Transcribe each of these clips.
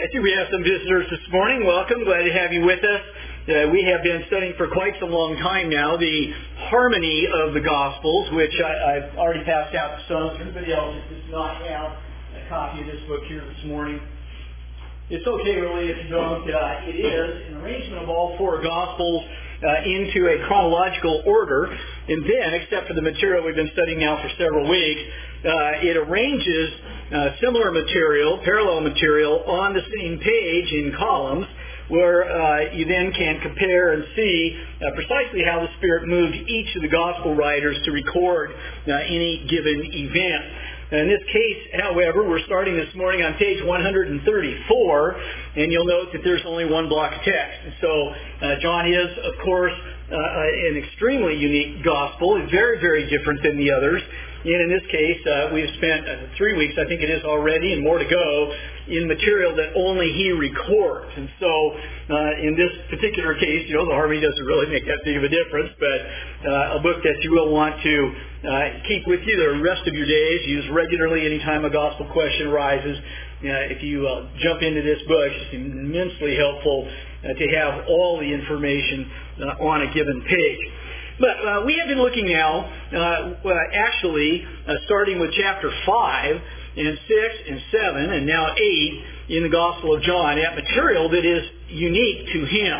I see we have some visitors this morning. Welcome. Glad to have you with us. We have been studying for quite some long time now the harmony of the Gospels, which I've already passed out to some. Everybody else does not have a copy of this book here this morning. It's okay, really, if you don't. It is an arrangement of all four Gospels into a chronological order, and then, except for the material we've been studying now for several weeks, it arranges similar material, parallel material, on the same page in columns, where you then can compare and see precisely how the Spirit moved each of the Gospel writers to record any given event. In this case, however, we're starting this morning on page 134, and you'll note that there's only one block of text. And so John is, of course, an extremely unique gospel, very, very different than the others. And in this case, we've spent 3 weeks, I think it is already, and more to go, in material that only he records. And so in this particular case, the harmony doesn't really make that big of a difference, but a book that you will want to keep with you the rest of your days, use regularly anytime a gospel question arises. If you jump into this book, it's immensely helpful to have all the information on a given page. But we have been looking now, starting with chapter 5 and 6 and 7 and now 8 in the Gospel of John, at material that is unique to him.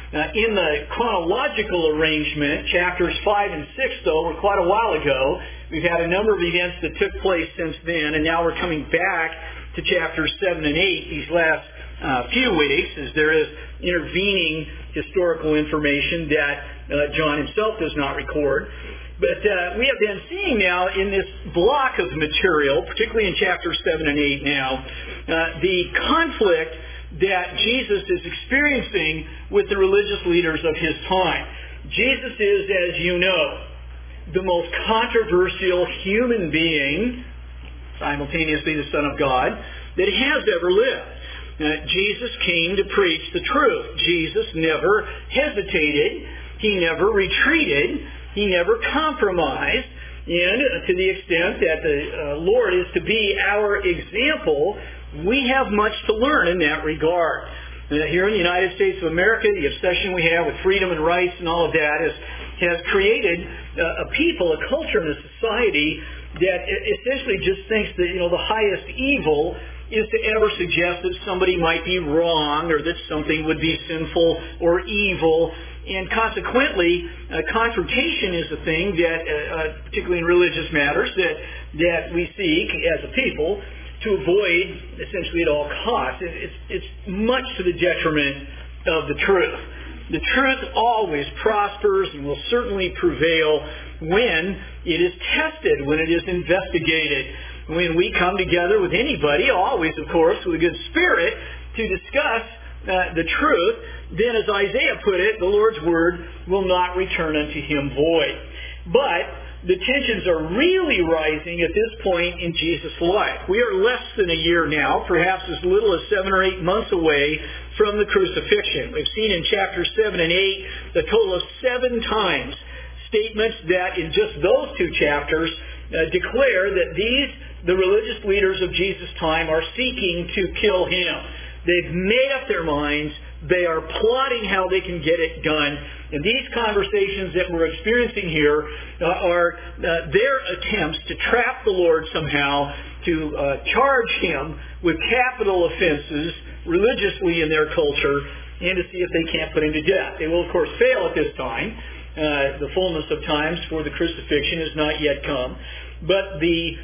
In the chronological arrangement, chapters 5 and 6, though, were quite a while ago. We've had a number of events that took place since then, and now we're coming back to chapters 7 and 8 these last few weeks, as there is intervening historical information that John himself does not record. But we have been seeing now in this block of material, particularly in chapters 7 and 8 now, the conflict that Jesus is experiencing with the religious leaders of his time. Jesus is, as you know, the most controversial human being, simultaneously the Son of God, that has ever lived. Jesus came to preach the truth. Jesus never hesitated. He never retreated. He never compromised. And to the extent that the Lord is to be our example, we have much to learn in that regard. Here in the United States of America, the obsession we have with freedom and rights and all of that has created a people, a culture, and a society that essentially just thinks that the highest evil is to ever suggest that somebody might be wrong or that something would be sinful or evil. And consequently, confrontation is a thing that, particularly in religious matters, that we seek as a people to avoid essentially at all costs. It's much to the detriment of the truth. The truth always prospers and will certainly prevail when it is tested, when it is investigated. When we come together with anybody, always, of course, with a good spirit, to discuss the truth, then as Isaiah put it, the Lord's word will not return unto him void. But the tensions are really rising at this point in Jesus' life. We are less than a year now, perhaps as little as 7 or 8 months away from the crucifixion. We've seen in chapters 7 and 8 a total of 7 times statements that in just those 2 chapters declare that the religious leaders of Jesus' time are seeking to kill him. They've made up their minds. They are plotting how they can get it done. And these conversations that we're experiencing here are their attempts to trap the Lord somehow, to charge him with capital offenses religiously in their culture, and to see if they can't put him to death. They will, of course, fail at this time. The fullness of times for the crucifixion has not yet come. But the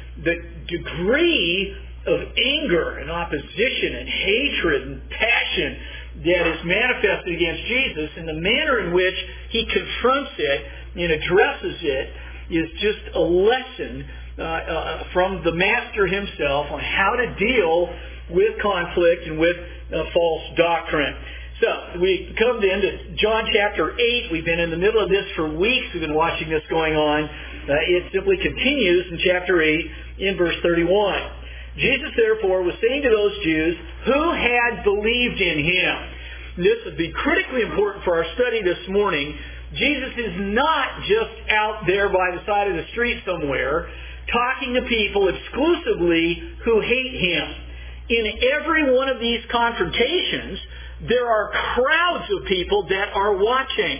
degree of anger and opposition and hatred and passion that is manifested against Jesus, and the manner in which he confronts it and addresses it, is just a lesson from the Master himself on how to deal with conflict and with false doctrine. So, we come then to John chapter 8. We've been in the middle of this for weeks. We've been watching this going on. It simply continues in chapter 8 in verse 31. Jesus, therefore, was saying to those Jews who had believed in him. This would be critically important for our study this morning. Jesus is not just out there by the side of the street somewhere talking to people exclusively who hate him. in every one of these confrontations, there are crowds of people that are watching,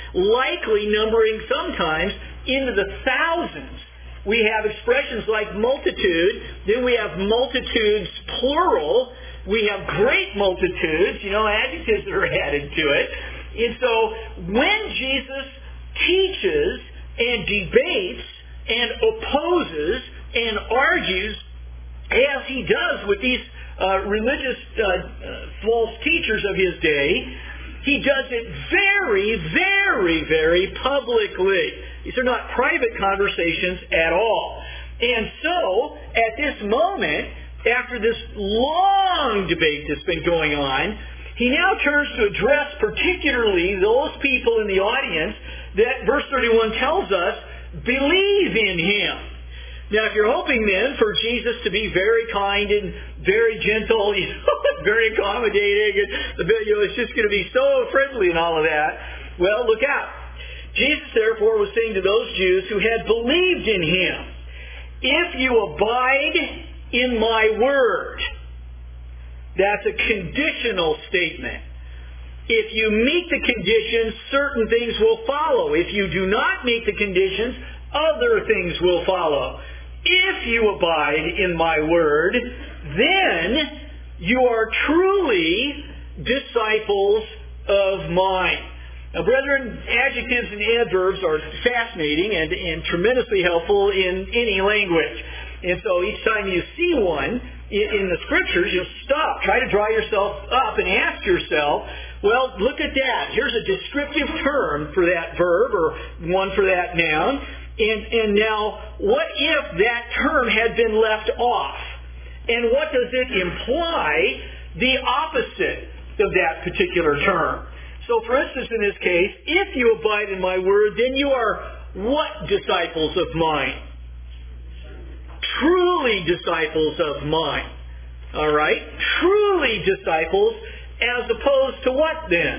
likely numbering sometimes into the thousands. We have expressions like multitude, then we have multitudes plural, we have great multitudes, adjectives that are added to it. And so when Jesus teaches and debates and opposes and argues, as he does with these religious false teachers of his day, he does it very, very, very publicly. These are not private conversations at all. And so, at this moment, after this long debate that's been going on, he now turns to address particularly those people in the audience that, verse 31 tells us, believe in him. Now, if you're hoping then for Jesus to be very kind and very gentle, very accommodating, and it's just going to be so friendly and all of that, well, look out. Jesus, therefore, was saying to those Jews who had believed in him, if you abide in my word, that's a conditional statement. If you meet the conditions, certain things will follow. If you do not meet the conditions, other things will follow. If you abide in my word, then you are truly disciples of mine. Now, brethren, adjectives and adverbs are fascinating and tremendously helpful in any language. And so each time you see one in the Scriptures, you'll stop. Try to draw yourself up and ask yourself, well, look at that. Here's a descriptive term for that verb or one for that noun. And now, what if that term had been left off? And what does it imply? The opposite of that particular term. So, for instance, in this case, if you abide in my word, then you are what disciples of mine? Truly disciples of mine. All right? Truly disciples, as opposed to what then?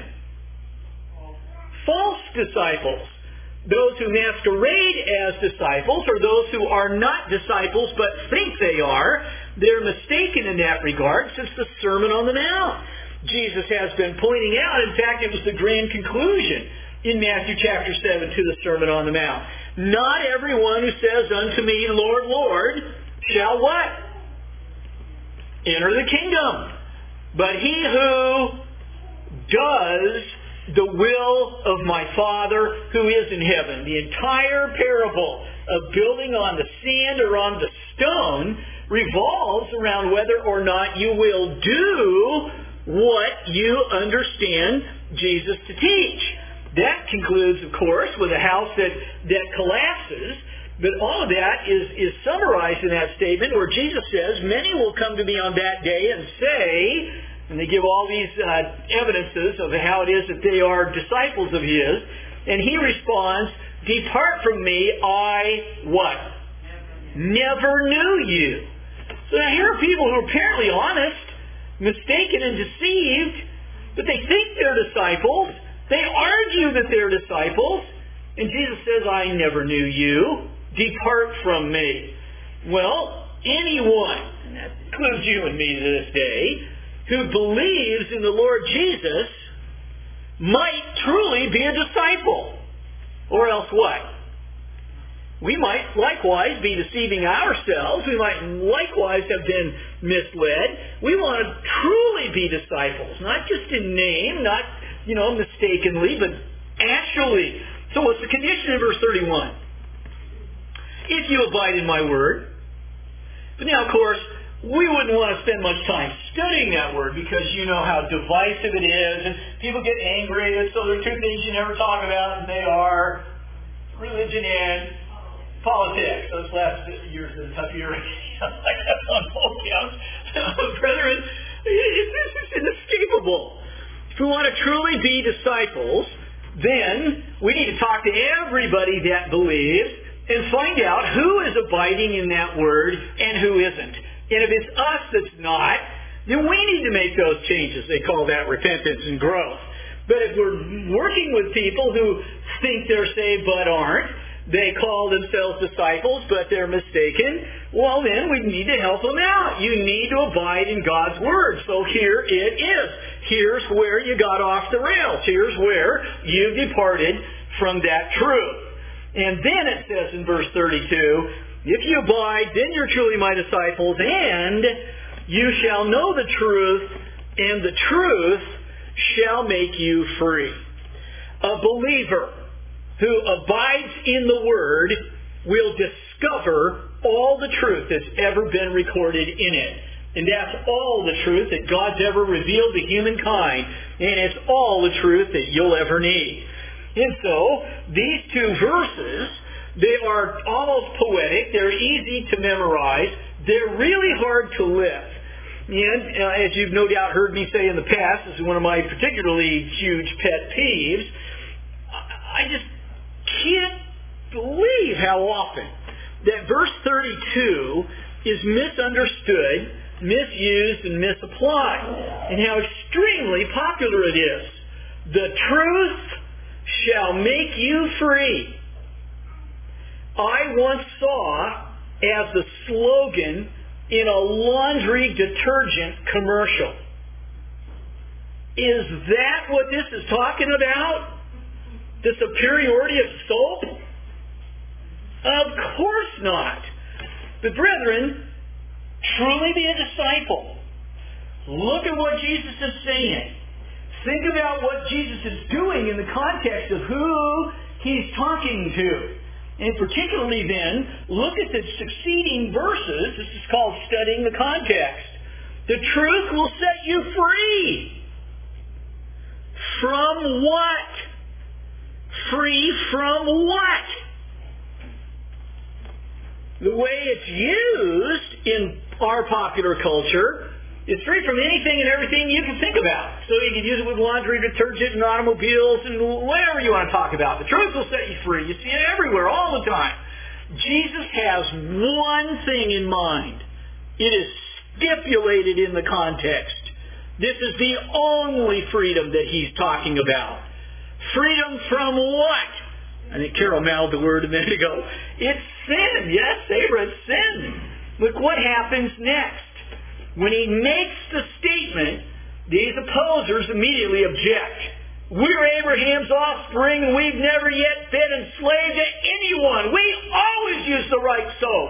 False disciples. Those who masquerade as disciples, or those who are not disciples but think they are, they're mistaken in that regard since the Sermon on the Mount. Jesus has been pointing out, in fact, it was the grand conclusion in Matthew chapter 7 to the Sermon on the Mount. Not everyone who says unto me, Lord, Lord, shall what? Enter the kingdom. But he who does the will of my Father who is in heaven. The entire parable of building on the sand or on the stone revolves around whether or not you will do what you understand Jesus to teach. That concludes, of course, with a house that collapses. But all of that is summarized in that statement where Jesus says, many will come to me on that day and say, and they give all these evidences of how it is that they are disciples of his. And he responds, depart from me, I what? Never knew you. So now here are people who are apparently honest, mistaken and deceived, but they think they're disciples. They argue that they're disciples. And Jesus says, I never knew you. Depart from me. Well, anyone, and that includes you and me to this day, who believes in the Lord Jesus might truly be a disciple. Or else what? We might likewise be deceiving ourselves. We might likewise have been misled. We want to truly be disciples, not just in name, not, mistakenly, but actually. So what's the condition in verse 31? If you abide in my word. But now, of course, we wouldn't want to spend much time studying that word because you know how divisive it is, and people get angry, and so there are two things you never talk about, and they are religion and politics. Those last years have been tough years. I kept on both counts. Brethren, it's inescapable. If we want to truly be disciples, then we need to talk to everybody that believes and find out who is abiding in that word and who isn't. And if it's us that's not, then we need to make those changes. They call that repentance and growth. But if we're working with people who think they're saved but aren't, They call themselves disciples, but they're mistaken. Well, then we need to help them out. You need to abide in God's Word. So here it is. Here's where you got off the rails. Here's where you departed from that truth. And then it says in verse 32, if you abide, then you're truly my disciples, and you shall know the truth, and the truth shall make you free. A believer who abides in the Word will discover all the truth that's ever been recorded in it. And that's all the truth that God's ever revealed to humankind. And it's all the truth that you'll ever need. And so, these two verses, they are almost poetic. They're easy to memorize. They're really hard to live. And as you've no doubt heard me say in the past, this is one of my particularly huge pet peeves, I just can't believe how often that verse 32 is misunderstood, misused, and misapplied, and how extremely popular it is. The truth shall make you free. I once saw as the slogan in a laundry detergent commercial. Is that what this is talking about? The superiority of soap? Of course not. But brethren, truly be a disciple. Look at what Jesus is saying. Think about what Jesus is doing in the context of who He's talking to. And particularly then, look at the succeeding verses. This is called studying the context. The truth will set you free. From what? Free from what? The way it's used in our popular culture, it's free from anything and everything you can think about. So you can use it with laundry detergent and automobiles and whatever you want to talk about. The truth will set you free. You see it everywhere, all the time. Jesus has one thing in mind. It is stipulated in the context. This is the only freedom that He's talking about. Freedom from what? I think Carol mouthed the word a minute ago. It's sin. Yes, Sarah, it's sin. Look what happens next. When he makes the statement, these opposers immediately object. We're Abraham's offspring and we've never yet been enslaved to anyone. We always use the right soap.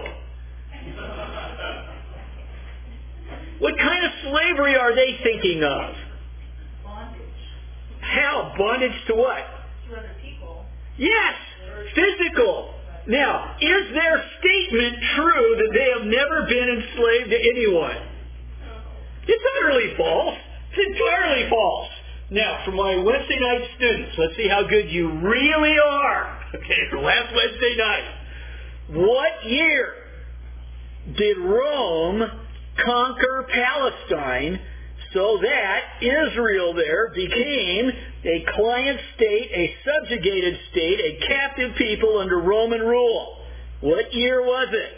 What kind of slavery are they thinking of? Bondage. How? Bondage to what? To other people. Yes, physical. Now, is their statement true that they have never been enslaved to anyone? It's utterly false. It's entirely false. Now, for my Wednesday night students, let's see how good you really are. Okay, for last Wednesday night. What year did Rome conquer Palestine so that Israel there became a client state, a subjugated state, a captive people under Roman rule? What year was it?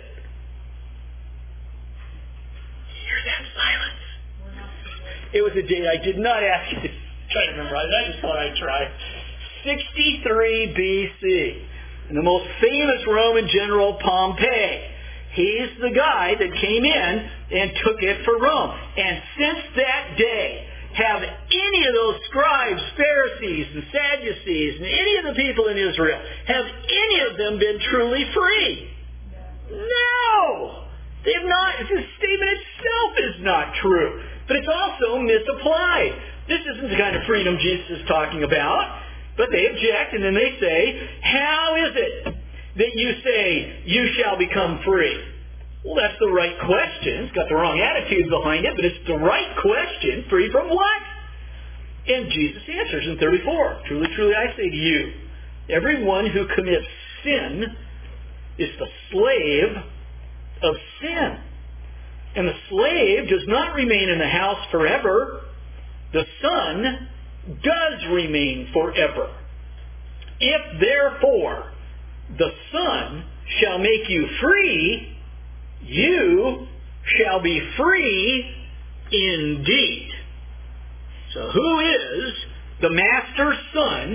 Hear that silence. It was a date I did not ask you to try to memorize. I just thought I'd try. 63 BC. And the most famous Roman general, Pompey. He's the guy that came in and took it for Rome. And since that day, have any of those scribes, Pharisees, and Sadducees, and any of the people in Israel, have any of them been truly free? No! They have not. This statement itself is not true. But it's also misapplied. This isn't the kind of freedom Jesus is talking about. But they object, and then they say, how is it that you say you shall become free? Well, that's the right question. It's got the wrong attitude behind it, but it's the right question. Free from what? And Jesus answers in 34. Truly, truly, I say to you, everyone who commits sin is the slave of sin. And the slave does not remain in the house forever. The Son does remain forever. If therefore the Son shall make you free, you shall be free indeed. So who is the Master's Son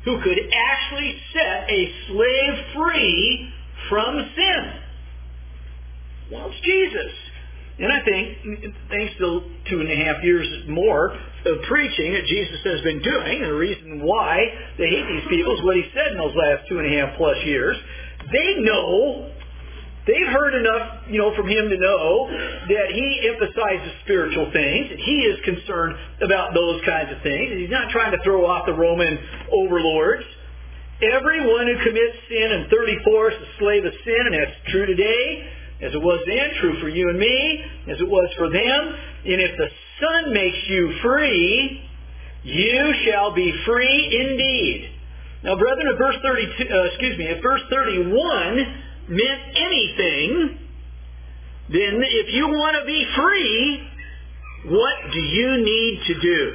who could actually set a slave free from sin? Well, it's Jesus. And I think, thanks to 2.5 years more of preaching that Jesus has been doing, and the reason why they hate these people is what he said in those last 2.5 plus years. They know, they've heard enough, from him to know that he emphasizes spiritual things, and he is concerned about those kinds of things, and he's not trying to throw off the Roman overlords. Everyone who commits sin in 34 is a slave of sin, and that's true today, as it was then, true for you and me, as it was for them. And if the Son makes you free, you shall be free indeed. Now, brethren, if verse 31 meant anything, then if you want to be free, what do you need to do?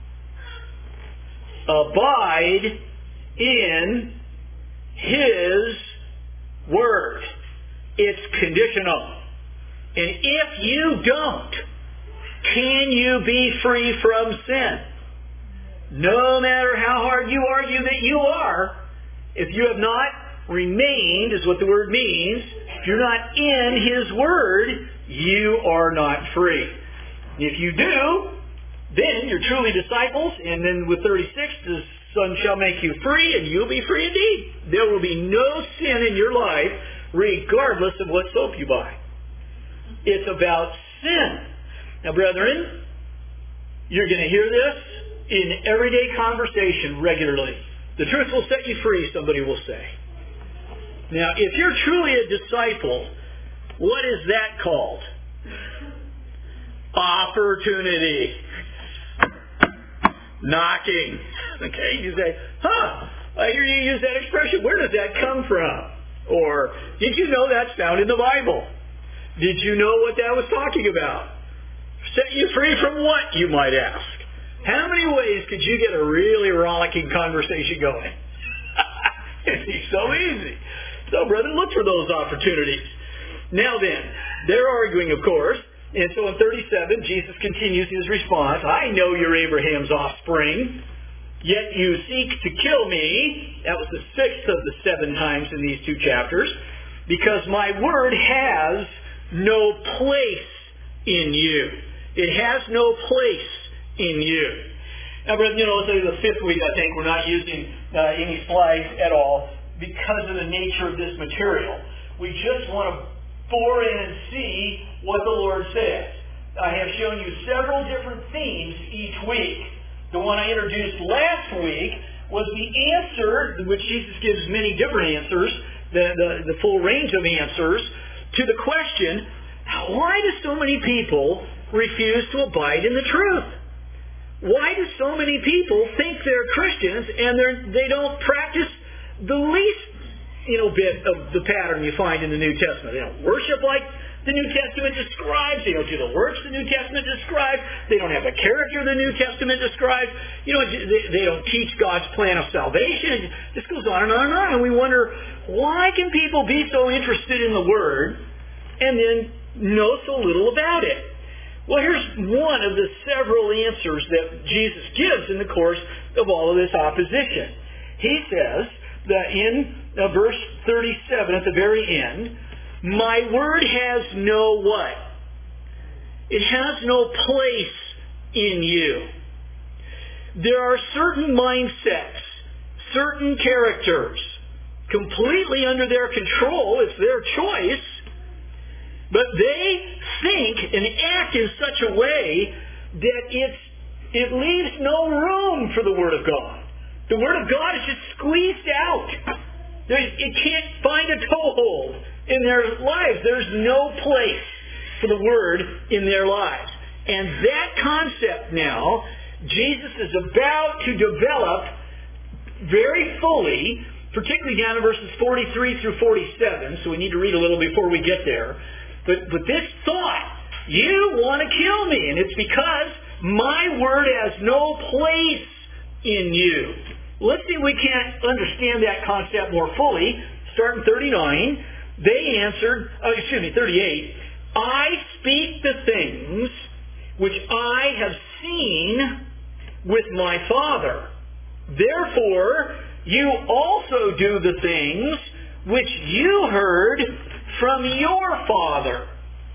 Abide in His Word. It's conditional. And if you don't, can you be free from sin? No matter how hard you argue that you are, if you have not remained, is what the word means, if you're not in His Word, you are not free. If you do, then you're truly disciples, and then with 36, the Son shall make you free, and you'll be free indeed. There will be no sin in your life, regardless of what soap you buy. It's about sin. Now, brethren, you're going to hear this in everyday conversation regularly. The truth will set you free, somebody will say. Now, if you're truly a disciple, what is that called? Opportunity. Knocking. Okay, you say, I hear you use that expression. Where does that come from? Or, did you know that's found in the Bible? Did you know what that was talking about? Set you free from what, you might ask? How many ways could you get a really rollicking conversation going? It'd be so easy. So, brethren, look for those opportunities. Now then, they're arguing, of course. And so in 37, Jesus continues his response. I know you're Abraham's offspring, yet you seek to kill me. That was the 6th of the 7 times in these 2 chapters. Because my word has no place in you. It has no place in you. Now, brethren, it's the 5th week, I think, we're not using any slides at all because of the nature of this material. We just want to bore in and see what the Lord says. I have shown you several different themes each week. The one I introduced last week was the answer, which Jesus gives many different answers, the full range of answers, to the question, why do so many people refuse to abide in the truth? Why do so many people think they're Christians and they don't practice the least bit of the pattern you find in the New Testament? They don't worship like the New Testament describes. They don't do the works the New Testament describes. They don't have the character the New Testament describes. They don't teach God's plan of salvation. It just goes on and on and on. And we wonder, why can people be so interested in the Word and then know so little about it? Well, here's one of the several answers that Jesus gives in the course of all of this opposition. He says that in verse 37 at the very end, my word has no what? It has no place in you. There are certain mindsets, certain characters, completely under their control. It's their choice. But they think and act in such a way that it leaves no room for the Word of God. The Word of God is just squeezed out. It can't find a toehold in their lives. There's no place for the Word in their lives. And that concept now, Jesus is about to develop very fully, particularly down in verses 43 through 47, so we need to read a little before we get there. But this thought, you want to kill me, and it's because my word has no place in you. Let's see if we can't understand that concept more fully. Starting 39, they answered, 38, I speak the things which I have seen with my Father. Therefore, you also do the things which you heard from your father.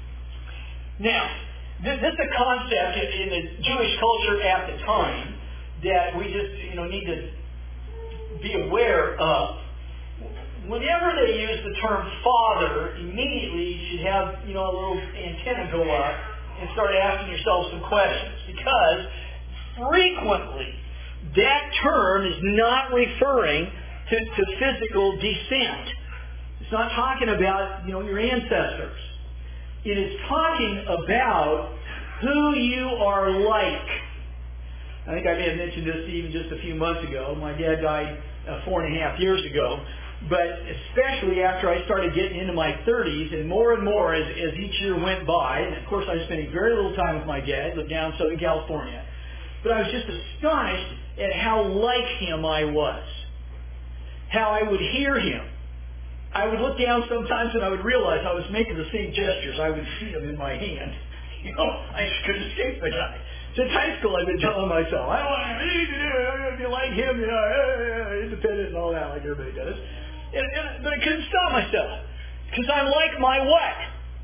Now, this is a concept in the Jewish culture at the time that we just need to be aware of. Whenever they use the term father, immediately you should have a little antenna go up and start asking yourself some questions, because frequently that term is not referring to physical descent. It's not talking about your ancestors. It is talking about who you are like. I think I may have mentioned this even just a few months ago. My dad died 4.5 years ago. But especially after I started getting into my 30s, and more as each year went by, and of course I was spending very little time with my dad, lived down in Southern California, but I was just astonished at how like him I was. How I would hear him. I would look down sometimes and I would realize I was making the same gestures. I would see him in my hand. I could escape the guy. Since high school, I've been telling myself, I want to be like him, independent and all that, like everybody does. But I couldn't stop myself, because I'm like my what?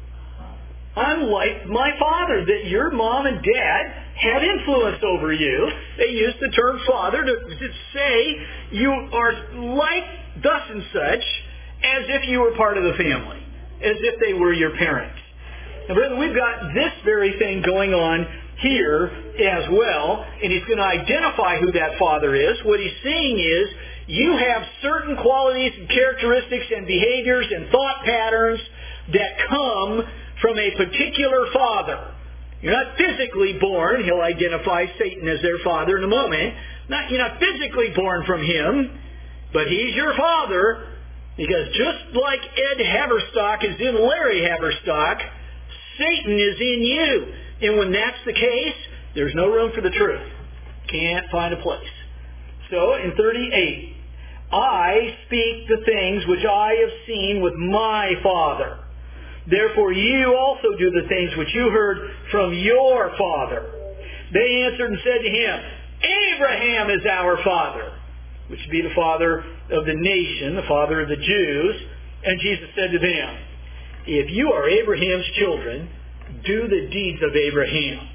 I'm like my father, that your mom and dad had influence over you. They used the term father to say you are like thus and such, as if you were part of the family, as if they were your parents. And brethren, we've got this very thing going on here as well, and he's going to identify who that father is. What he's saying is, you have certain qualities and characteristics and behaviors and thought patterns that come from a particular father. You're not physically born. He'll identify Satan as their father in a moment. You're not physically born from him, but he's your father, because just like Ed Haverstock is in Larry Haverstock, Satan is in you. And when that's the case, there's no room for the truth. Can't find a place. So in 38, I speak the things which I have seen with my Father. Therefore you also do the things which you heard from your father. They answered and said to him, Abraham is our father, which would be the father of the nation, the father of the Jews. And Jesus said to them, if you are Abraham's children, do the deeds of Abraham.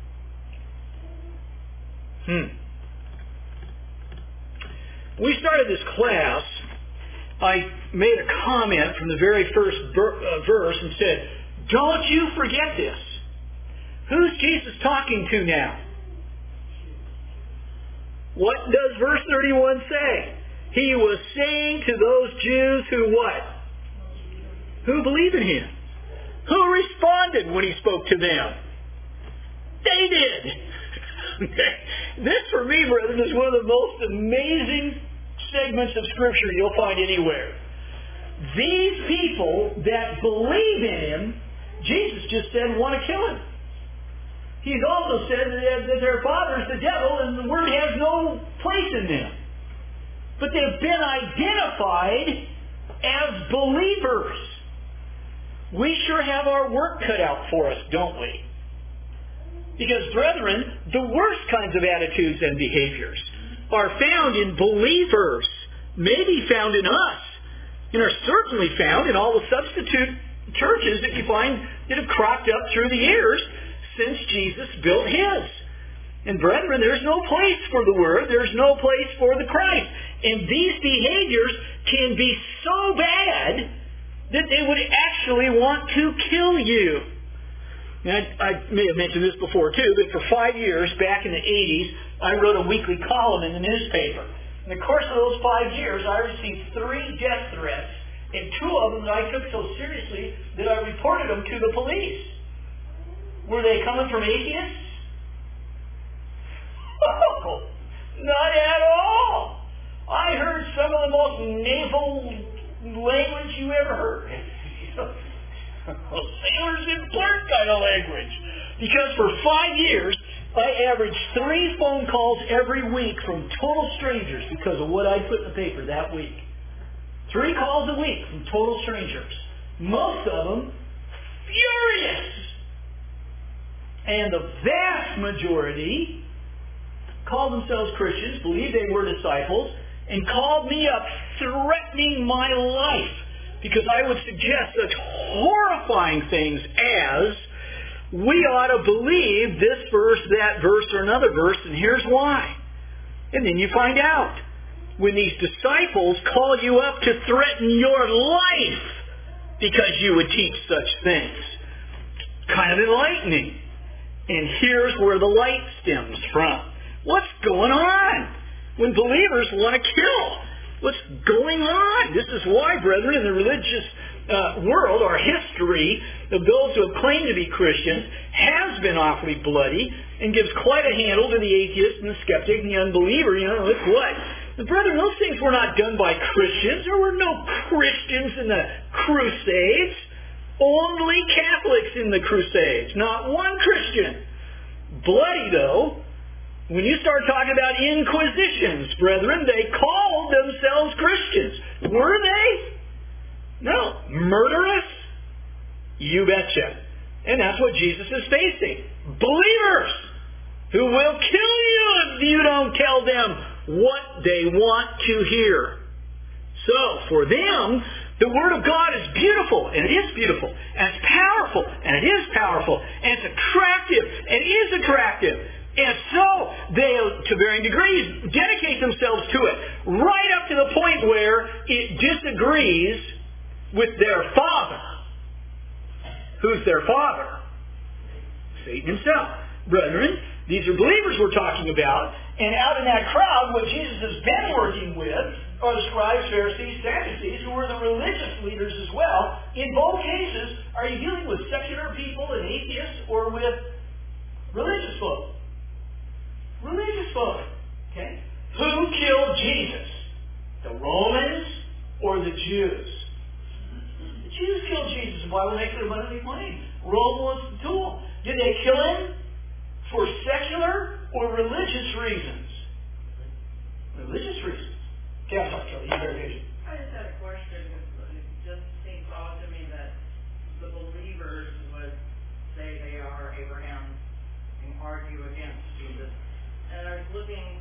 We started this class, I made a comment from the very first verse and said, don't you forget this. Who's Jesus talking to now? What does verse 31 say? He was saying to those Jews who what? Who believe in him. Who responded when he spoke to them? They did. This, for me, brethren, is one of the most amazing segments of Scripture you'll find anywhere. These people that believe in him, Jesus just said want to kill him. He's also said that their father is the devil and the word has no place in them. But they've been identified as believers. We sure have our work cut out for us, don't we? Because, brethren, the worst kinds of attitudes and behaviors are found in believers, maybe found in us, and are certainly found in all the substitute churches that you find that have cropped up through the years since Jesus built his. And, brethren, there's no place for the Word. There's no place for the Christ. And these behaviors can be so bad that they would actually want to kill you. Now, I may have mentioned this before too, but for 5 years, back in the 80s, I wrote a weekly column in the newspaper. In the course of those 5 years, I received 3 death threats, and 2 of them I took so seriously that I reported them to the police. Were they coming from atheists? Oh, not at all. I heard some of the most naval language you ever heard. Sailors in port kind of language. Because for 5 years, I averaged 3 phone calls every week from total strangers because of what I put in the paper that week. 3 calls a week from total strangers. Most of them furious. And the vast majority called themselves Christians, believed they were disciples, and called me up threatening my life because I would suggest such horrifying things as, we ought to believe this verse, that verse, or another verse, and here's why. And then you find out. When these disciples call you up to threaten your life because you would teach such things. Kind of enlightening. And here's where the light stems from. What's going on when believers want to kill? What's going on? This is why, brethren, in the religious world, our history of those who have claimed to be Christians has been awfully bloody and gives quite a handle to the atheist and the skeptic and the unbeliever. You know, look what? But brethren, those things were not done by Christians. There were no Christians in the Crusades. Only Catholics in the Crusades. Not one Christian. Bloody, though. When you start talking about inquisitions, brethren, they called themselves Christians. Were they? No. Murderous? You betcha. And that's what Jesus is facing. Believers who will kill you if you don't tell them what they want to hear. So, for them, the Word of God is beautiful, and it is beautiful, and it's powerful, and it is powerful, and it's attractive, and it is attractive. And so, they, to varying degrees, dedicate themselves to it, right up to the point where it disagrees with their father. Who's their father? Satan himself. Brethren, these are believers we're talking about, and out in that crowd, what Jesus has been working with are the scribes, Pharisees, Sadducees, who were the religious leaders as well. In both cases, are you dealing with secular people and atheists or with religious folk? Religious folk. Okay? Who killed Jesus? The Romans or the Jews? The Jews killed Jesus. The Bible makes it abundantly plain. Rome was the tool. Did they kill him for secular or religious reasons? Religious reasons. Okay, I'm sorry, Kelly. You're very patient. I just had a question. It just seems odd to me that the believers would say they are Abraham and argue against Jesus. And I was looking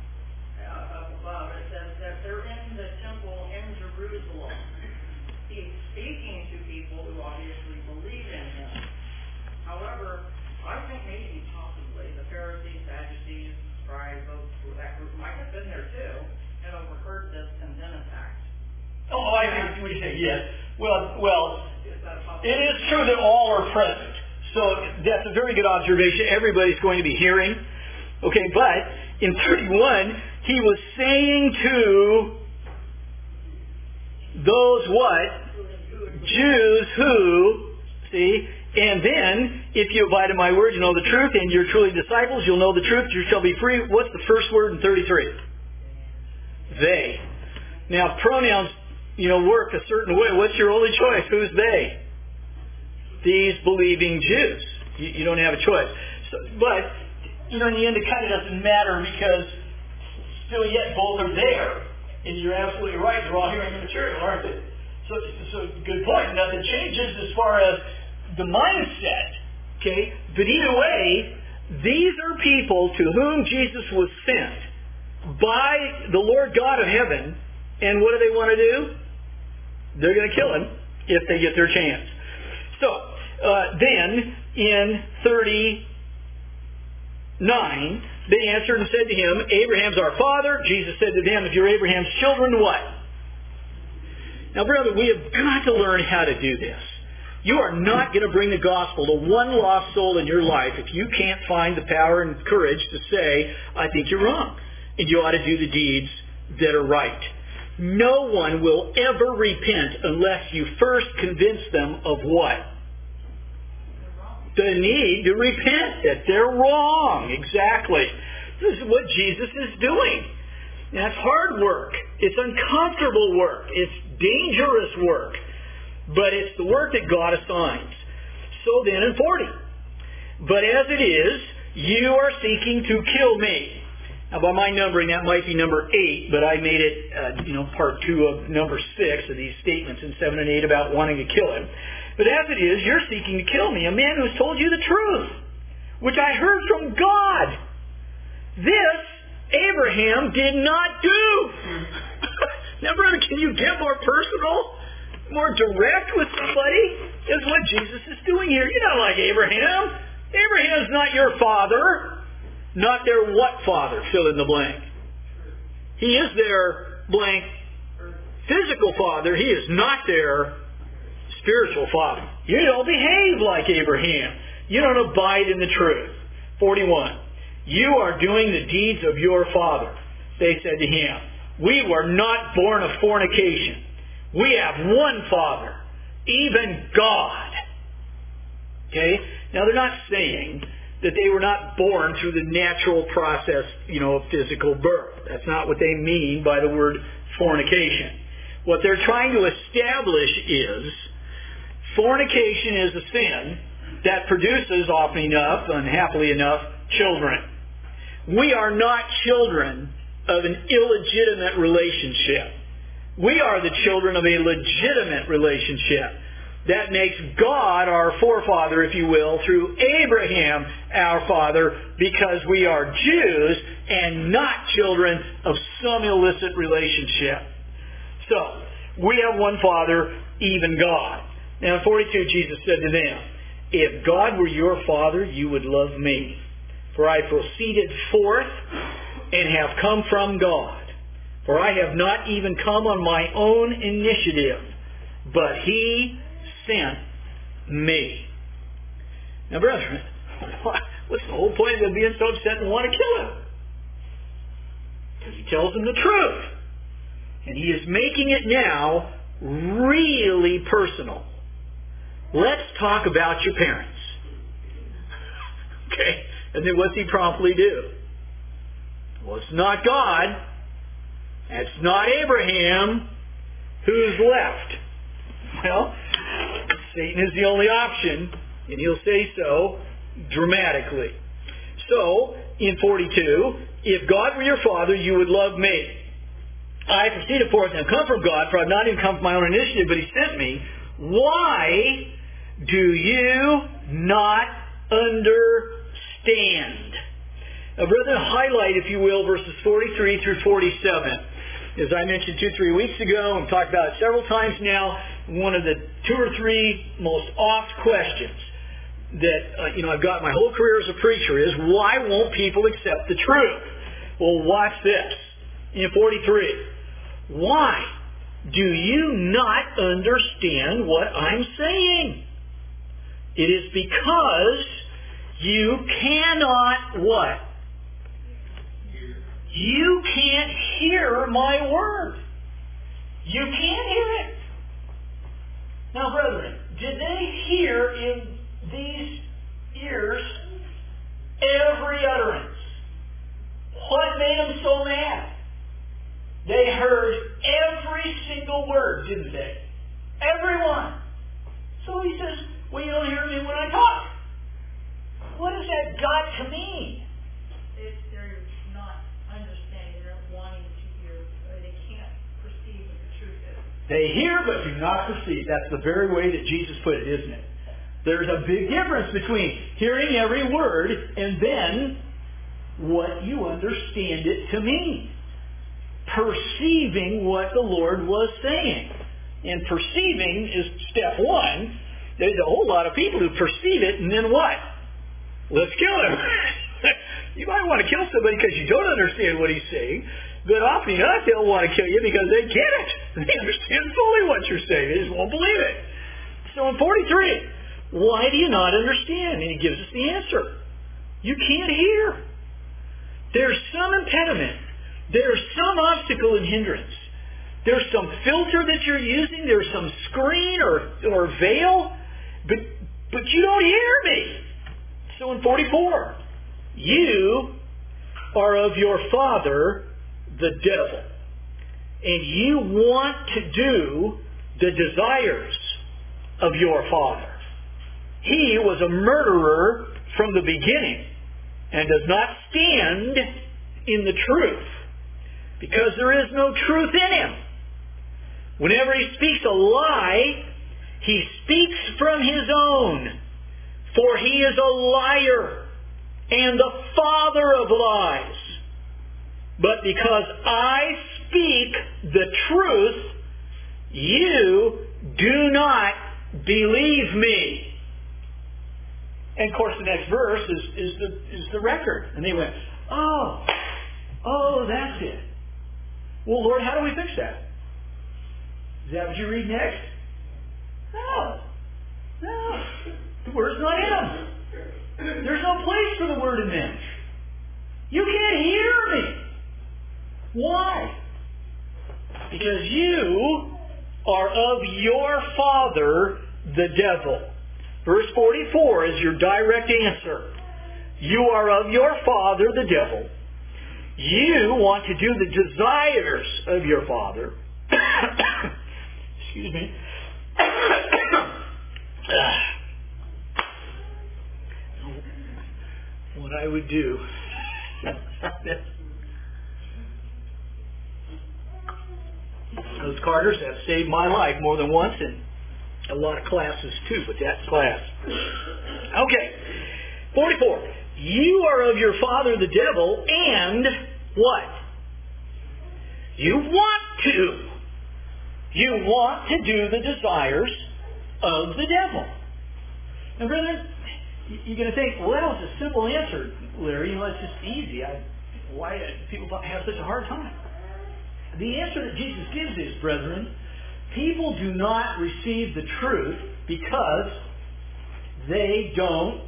up above. It says that they're in the temple in Jerusalem. He's speaking to people who obviously believe in him. However, I think maybe possibly the Pharisees, Sadducees, scribes, that group might have been there too and overheard this and then attacked. Oh, I think what you say, yes. Well, Is that a possibility? it is true that all are present. So that's a very good observation. Everybody's going to be hearing. Okay, but in 31, he was saying to those what? Jews who, see, and then, if you abide in my word, you know the truth, and you're truly disciples, you'll know the truth, you shall be free. What's the first word in 33? They. Now, pronouns, work a certain way. What's your only choice? Who's they? These believing Jews. You don't have a choice. But, in the end, it kind of doesn't matter because still yet both are there. And you're absolutely right. They're all hearing the material, aren't they? So good point. Nothing changes as far as the mindset. Okay? But either way, these are people to whom Jesus was sent by the Lord God of heaven. And what do they want to do? They're going to kill him if they get their chance. So, then, in 39, they answered and said to him, Abraham's our father. Jesus said to them, if you're Abraham's children, what? Now, brother, we have got to learn how to do this. You are not going to bring the gospel to one lost soul in your life if you can't find the power and courage to say, I think you're wrong, and you ought to do the deeds that are right. No one will ever repent unless you first convince them of what? The need to repent, that they're wrong. Exactly. This is what Jesus is doing. Now, it's hard work. It's uncomfortable work. It's dangerous work. But it's the work that God assigns. So then in 40. But as it is, you are seeking to kill me. Now, by my numbering, that might be number 8, but I made it, part 2 of number 6 of these statements in 7 and 8 about wanting to kill him. But as it is, you're seeking to kill me, a man who has told you the truth, which I heard from God. This Abraham did not do. Now, brother, can you get more personal, more direct with somebody? That's what Jesus is doing here. You're not like Abraham. Abraham's not your father. Not their what father? Fill in the blank. He is their blank physical father. He is not their spiritual father. You don't behave like Abraham. You don't abide in the truth. 41. You are doing the deeds of your father. They said to him, we were not born of fornication. We have one Father, even God. Okay? Now they're not saying that they were not born through the natural process, of physical birth. That's not what they mean by the word fornication. What they're trying to establish is fornication is a sin that produces, often enough, unhappily enough, children. We are not children of an illegitimate relationship. We are the children of a legitimate relationship. That makes God our forefather, if you will, through Abraham our father, because we are Jews and not children of some illicit relationship. So, we have one Father, even God. Now in 42, Jesus said to them, if God were your Father, you would love me. For I proceeded forth and have come from God. For I have not even come on my own initiative, but He sent me. Now, brethren, what's the whole point of them being so upset and want to kill Him? Because He tells them the truth. And He is making it now really personal. Let's talk about your parents. Okay? And then what's He promptly do? Well, it's not God. It's not Abraham. Who's left? Well, Satan is the only option, and he'll say so dramatically. So, in 42, if God were your Father, you would love me. I proceeded forth and come from God, for I have not even come from my own initiative, but He sent me. Why do you not understand? Now, brethren, highlight, if you will, verses 43 through 47. As I mentioned 2-3 weeks ago, and talked about it several times now, one of the 2 or 3 most oft questions that I've got my whole career as a preacher is, why won't people accept the truth? Well, watch this. In 43, why do you not understand what I'm saying? It is because you cannot what? You can't hear my word. You can't hear it. Now, brethren, did they hear in these ears every utterance? What made them so mad? They heard every single word, didn't they? Everyone. So he says, well, you don't hear me when I talk. What has that got to mean? They're not understanding. They're wanting to hear. They can't perceive what the truth is. They hear but do not perceive. That's the very way that Jesus put it, isn't it? There's a big difference between hearing every word and then what you understand it to mean. Perceiving what the Lord was saying. And perceiving is step one. There's a whole lot of people who perceive it and then what? Let's kill him. You might want to kill somebody because you don't understand what he's saying, but often enough they'll want to kill you because they get it. They understand fully what you're saying. They just won't believe it. So in 43, why do you not understand? And he gives us the answer. You can't hear. There's some impediment. There's some obstacle and hindrance. There's some filter that you're using. There's some screen or veil. But you don't hear me. So in 44, you are of your father, the devil. And you want to do the desires of your father. He was a murderer from the beginning and does not stand in the truth because there is no truth in him. Whenever he speaks a lie, he speaks from his own, for he is a liar and the father of lies. But because I speak the truth, you do not believe me. And of course the next verse is the record. And they went, oh, that's it. Well, Lord, how do we fix that? Is that what you read next? No. The Word's not in them. There's no place for the Word in them. You can't hear me. Why? Because you are of your father, the devil. Verse 44 is your direct answer. You are of your father, the devil. You want to do the desires of your father. Excuse me. What I would do. Those Carters have saved my life more than once, and a lot of classes too, but that's class. Okay. 44. You are of your father the devil, and what? You want to. You want to do the desires of the devil. Now, brethren, you're going to think, well, that was a simple answer, Larry. It's just easy. Why do people have such a hard time? The answer that Jesus gives is, brethren, people do not receive the truth because they don't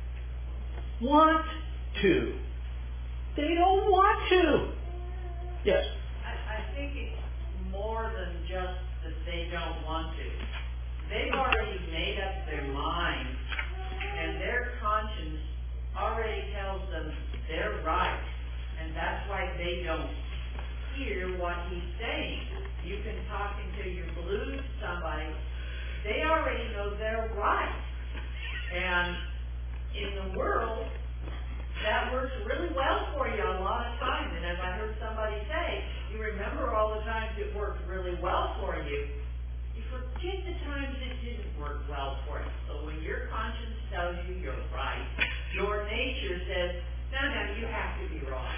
want to. They don't want to. Yes? I think it's more than just that they don't want to. They've already made up their mind, and their conscience already tells them they're right, and that's why they don't hear what he's saying. You can talk until you're blue to somebody. They already know they're right. And in the world, that works really well for you a lot of times. And as I heard somebody say, you remember all the times it worked really well for you. You forget the times it didn't work well for you. So when your conscience tells you you're right, your nature says, no, you have to be wrong.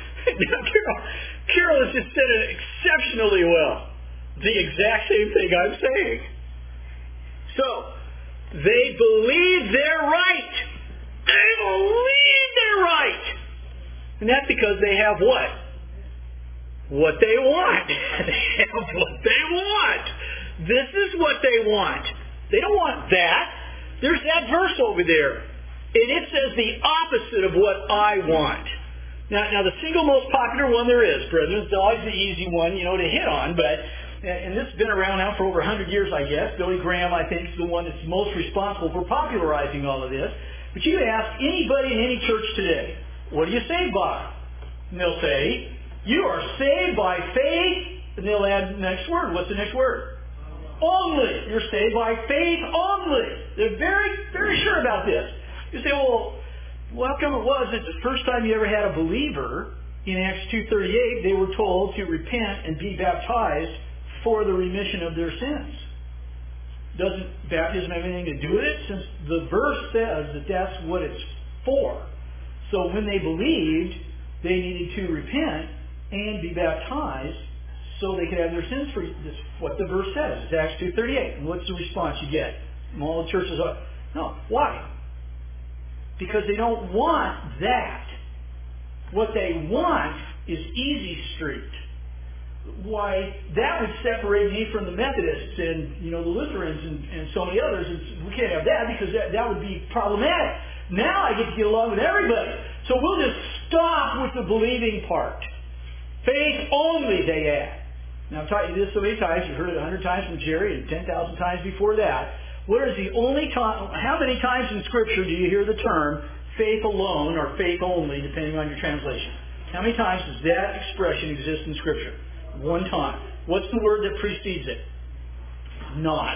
Carol has just said it exceptionally well. The exact same thing I'm saying. So, they believe they're right. They believe they're right. And that's because they have what? What they want. They have what they want. This is what they want. They don't want that. There's that verse over there. And it says the opposite of what I want. Now the single most popular one there is, brethren, it's always the easy one, to hit on, and this has been around now for over 100 years, I guess. Billy Graham, I think, is the one that's most responsible for popularizing all of this. But you ask anybody in any church today, what are you saved by? And they'll say, you are saved by faith, and they'll add the next word. What's the next word? Only. You're saved by faith only. They're very, very sure about this. You say, well, how come it was that the first time you ever had a believer in Acts 2:38, they were told to repent and be baptized for the remission of their sins? Doesn't baptism have anything to do with it? Since the verse says that that's what it's for. So when they believed, they needed to repent and be baptized so they could have their sins free. That's what the verse says. It's Acts 2:38. And what's the response you get? From all the churches are, no. Why? Because they don't want that. What they want is easy street. Why, that would separate me from the Methodists and, the Lutherans and so many others. We can't have that because that would be problematic. Now I get to get along with everybody. So we'll just stop with the believing part. Faith only, they add. Now I've taught you this so many times. You've heard it 100 times from Jerry and 10,000 times before that. What is the only time, how many times in Scripture do you hear the term faith alone or faith only, depending on your translation? How many times does that expression exist in Scripture? One time. What's the word that precedes it? Not.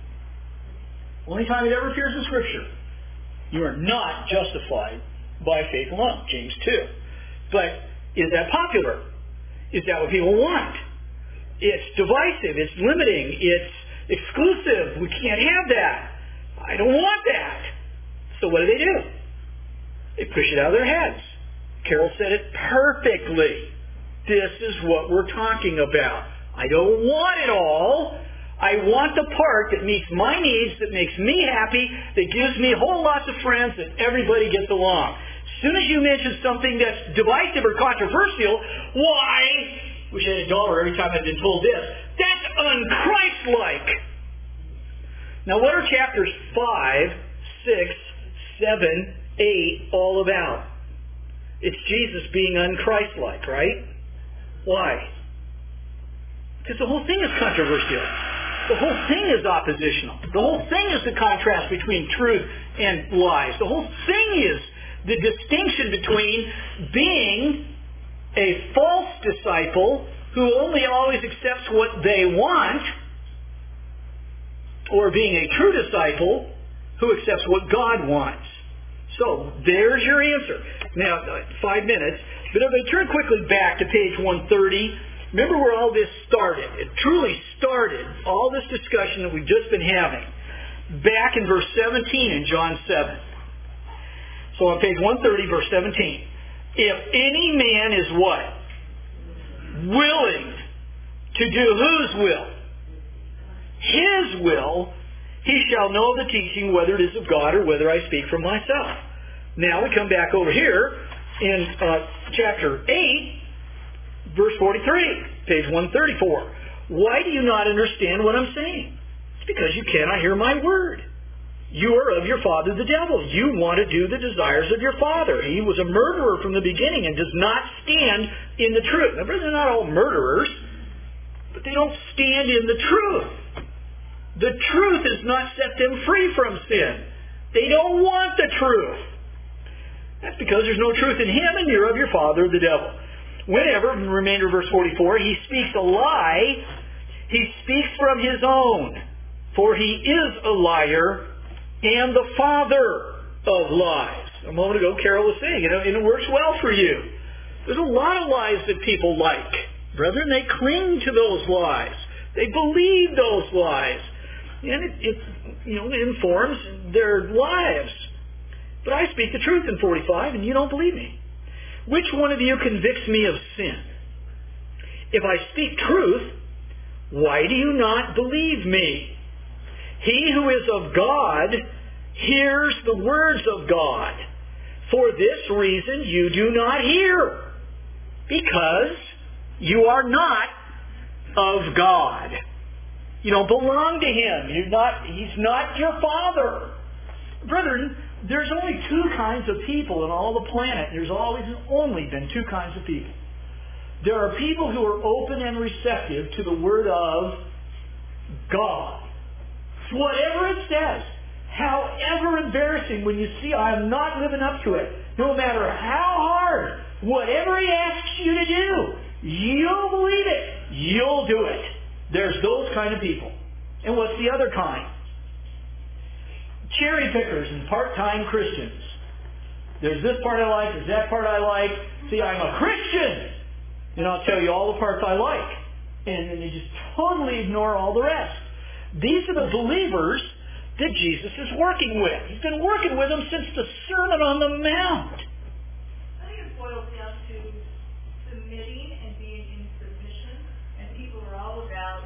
Only time it ever appears in Scripture. You are not justified by faith alone. James 2. But is that popular? Is that what people want? It's divisive. It's limiting. It's exclusive. We can't have that. I don't want that. So what do? They push it out of their heads. Carol said it perfectly. this is what we're talking about. I don't want it all. I want the part that meets my needs, that makes me happy, that gives me whole lots of friends, that everybody gets along. As soon as you mention something that's divisive or controversial, why? Wish I had $1 every time I've been told this. That's unchristlike. Now what are chapters 5, 6, 7, 8 all about? It's Jesus being unchristlike, right? Why? Because the whole thing is controversial. The whole thing is oppositional. The whole thing is the contrast between truth and lies. The whole thing is the distinction between being a false disciple who only always accepts what they want, or being a true disciple who accepts what God wants. So, there's your answer. Now, 5 minutes. But if I turn quickly back to page 130, remember where all this started. It truly started, all this discussion that we've just been having, back in verse 17 in John 7. So on page 130, verse 17. If any man is what? Willing to do whose will? His will, he shall know the teaching, whether it is of God or whether I speak from myself. Now we come back over here in chapter 8, verse 43, page 134. Why do you not understand what I'm saying? It's because you cannot hear my word. You are of your father the devil. You want to do the desires of your father. He was a murderer from the beginning and does not stand in the truth. Now, they're not all murderers, but they don't stand in the truth. The truth has not set them free from sin. They don't want the truth. That's because there's no truth in him, and you're of your father the devil. Whenever, in the remainder of verse 44, he speaks a lie, he speaks from his own, for he is a liar and the father of lies. A moment ago, Carol was saying, and it works well for you. There's a lot of lies that people like. Brethren, they cling to those lies. They believe those lies. And it informs their lives. But I speak the truth in 45, and you don't believe me. Which one of you convicts me of sin? If I speak truth, why do you not believe me? He who is of God hears the words of God. For this reason you do not hear, because you are not of God. You don't belong to him. He's not your father. Brethren, there's only two kinds of people on all the planet. There's always and only been two kinds of people. There are people who are open and receptive to the Word of God. Whatever it says, however embarrassing when you see I'm not living up to it, no matter how hard, whatever he asks you to do, you'll believe it. You'll do it. There's those kind of people. And what's the other kind? Cherry pickers and part-time Christians. There's this part I like, there's that part I like. See, I'm a Christian! And I'll tell you all the parts I like. And then they just totally ignore all the rest. These are the believers that Jesus is working with. He's been working with them since the Sermon on the Mount. I think it boils down to submitting and being in submission. And people are all about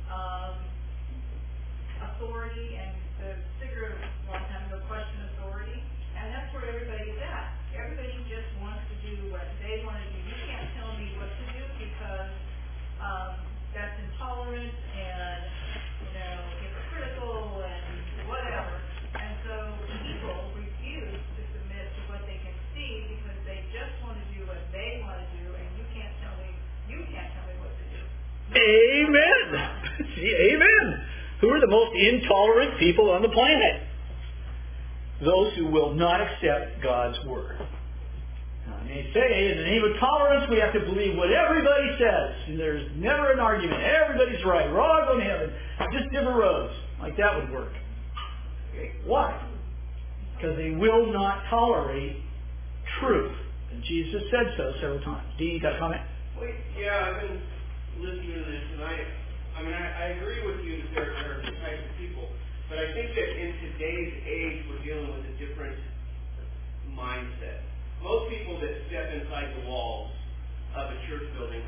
authority, and the sticker one time, no question authority. And that's where everybody is at. Everybody just wants to do what they want to do. You can't tell me what to do because that's intolerant and hypocritical and whatever. And so people refuse to submit to what they can see because they just want to do what they want to do, and you can't tell me what to do. Amen. Amen. Who are the most intolerant people on the planet? Those who will not accept God's Word. Now, they say in the name of tolerance we have to believe what everybody says. And there's never an argument. Everybody's right. We're all going to heaven. Just different roads. Like that would work. Okay. Why? Because they will not tolerate truth. And Jesus said so several times. Dean, you got a comment? Well, yeah, I've been listening to this, and I agree with you that there are two types of people. But I think that in today's age, we're dealing with a different mindset. Most people that step inside the walls of a church building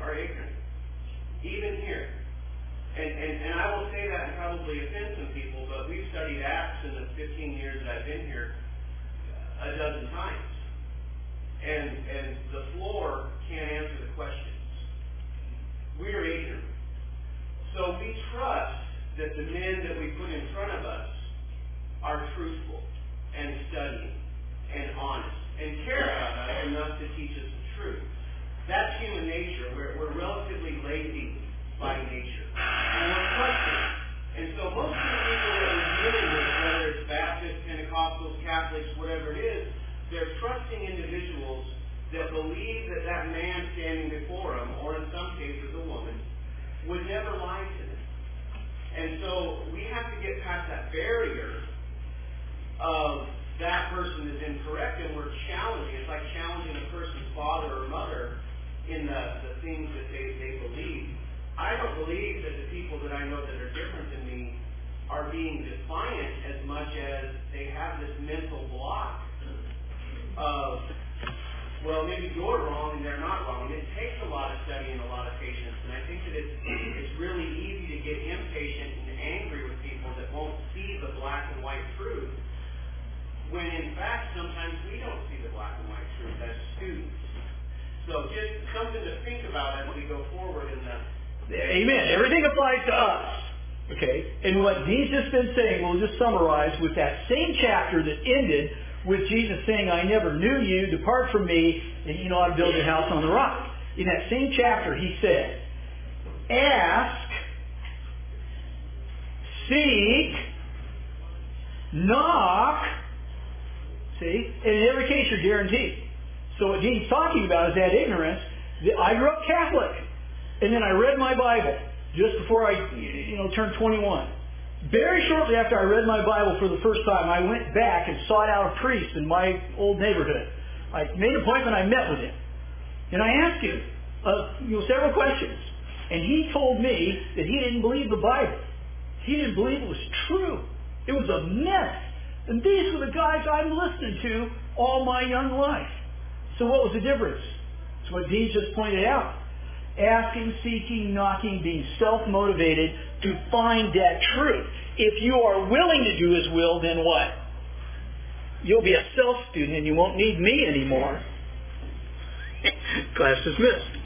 are ignorant. Even here. And I will say that and probably offend some people, but we've studied Acts in the 15 years that I've been here a dozen times. And the floor can't answer the questions. We are ignorant. So we trust that the men that we put in front of us are truthful and studying and honest and care about us enough to teach us the truth. That's human nature. We're relatively lazy by nature. And we're trusting. And so most of the people that we're dealing with, whether it's Baptists, Pentecostals, Catholics, whatever it is, they're trusting individuals that believe that that man standing before them, or in some cases a woman, would never lie to them. And so we have to get past that barrier of that person is incorrect, and we're challenging. It's like challenging a person's father or mother in the things that they believe. I don't believe that the people that I know that are different than me are being defiant as much as they have this mental block of, well, maybe you're wrong and they're not wrong. It takes a lot of study and a lot of patience, and I think that it's really easy to get impatient and angry with people that won't see the black and white truth, when in fact sometimes we don't see the black and white truth as students. So just something to think about as we go forward in the... Amen. Everything applies to us. Okay? And what Dean's just been saying, we'll just summarize with that same chapter that ended with Jesus saying, I never knew you, depart from me, and you know how to build a house on the rock. In that same chapter, he said, ask, seek, knock, see? And in every case, you're guaranteed. So what Dean's talking about is that ignorance. I grew up Catholic. And then I read my Bible just before I turned 21. Very shortly after I read my Bible for the first time, I went back and sought out a priest in my old neighborhood. I made an appointment, I met with him. And I asked him several questions. And he told me that he didn't believe the Bible. He didn't believe it was true. It was a myth. And these were the guys I'm listening to all my young life. So what was the difference? It's what Dean just pointed out. Asking, seeking, knocking, being self-motivated to find that truth. If you are willing to do His will, then what? You'll be a self-student and you won't need me anymore. Class dismissed.